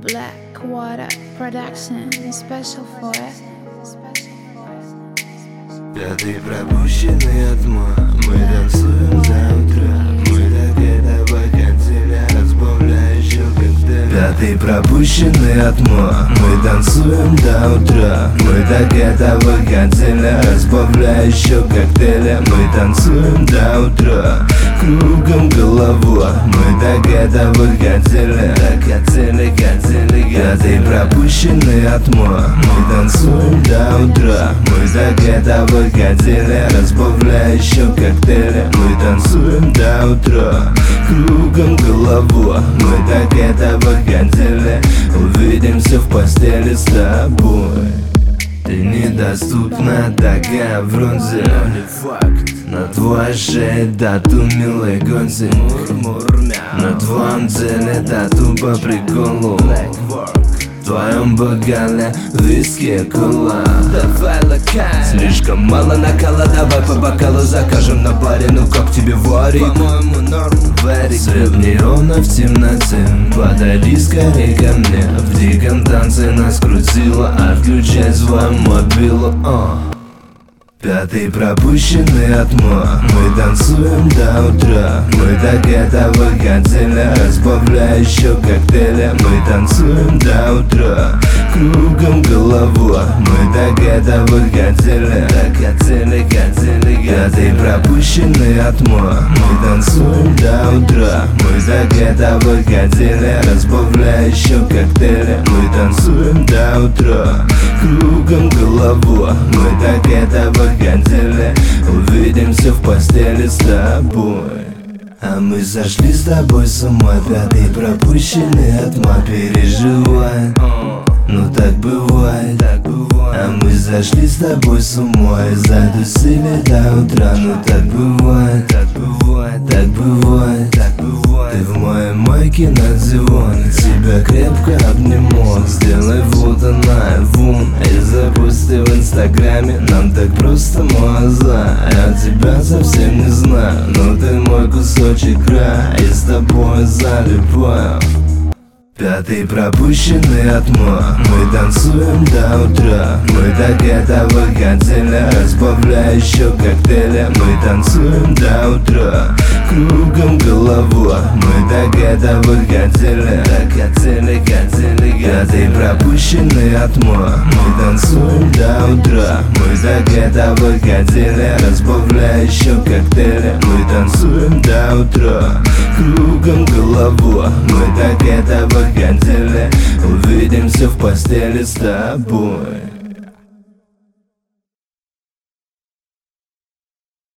Blackwater Production, special for it. Пятый пропущенный отмор. Мы танцуем до утра. Мы так этого хотели, разбавляя еще коктейли. Пятый пропущенный отмор. Мы танцуем до утра. Мы так этого хотели, разбавляя еще коктейли. Мы танцуем до утра. Кругом голова. Мы так этого хотели, Пятый пропущенный отмор. Мы танцуем до утра. Мы так этого хотели, разбавляя еще коктейли. Мы танцуем до утра. Кругом голова. Мы так этого хотели. Увидимся в постели с тобой. Ты недоступна, такая вроде на твоей шее тату, милый гонзик. На твоем деле тату по приколу. В твоем богале виски, кола. Давай лакай. Слишком мало накала, давай по бокалу закажем на баре. Ну как тебе варик? По-моему норм. Свет неона в темноте. Подойди скорее ко мне. В диком танце нас крутило. Отключай свой мобилу. Пятый пропущенный отмор. Мы танцуем до утра. Мы так этого хотели, разбавляя еще коктейли. Мы танцуем до утра. Кругом голова. Мы так этого хотели, Пятый пропущенный отмор. Мы танцуем до утра. Мы так этого хотели, разбавляя еще коктейли. Мы танцуем до утра. Кругом голова. Мы так этого хотели. Увидимся в постели с тобой. А мы сошли с тобой с ума. Пятый пропущенный отмор. Переживай, ну так бывает. А мы зашли с тобой с ума и затусили до утра. Ну так бывает, так бывает. Ты в моей майке на диване. Тебя крепко обниму. Сделай фото наяву и запусти в инстаграме. Нам так просто маза. Я тебя совсем не знаю, но ты мой кусочек края. И с тобой залипаю. Пятый пропущенный отмор. Мы танцуем до утра. Мы так этого хотели, разбавляя еще коктейли. Мы танцуем до утра. Кругом голова. Мы так этого хотели, Пятый пропущенный отмор. Мы танцуем до утра. Мы так этого хотели, разбавляя еще коктейли. Мы танцуем до утра. Кругом голова. Мы так этого хотели. Увидимся в постели с тобой.